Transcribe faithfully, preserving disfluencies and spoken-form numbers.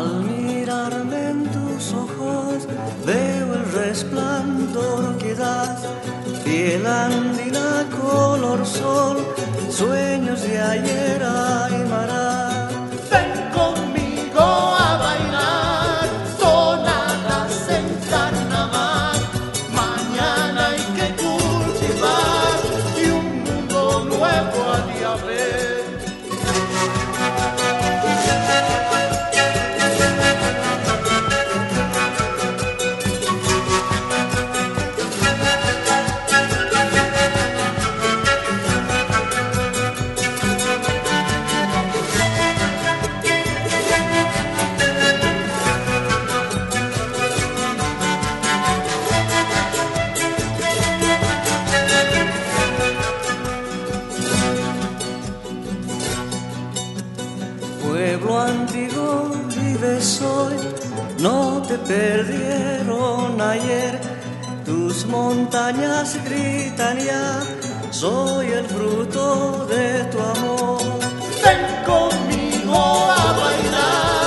Al mirarme en tus ojos veo el resplandor que das, piel andina color sol, sueños de ayer aymará. Ven conmigo a bailar, tonadas en carnaval. Mañana hay que cultivar y un mundo nuevo ha de haber. Pueblo antiguo vives hoy, no te perdieron ayer, tus montañas gritan ya, soy el fruto de tu amor. Ven conmigo a bailar.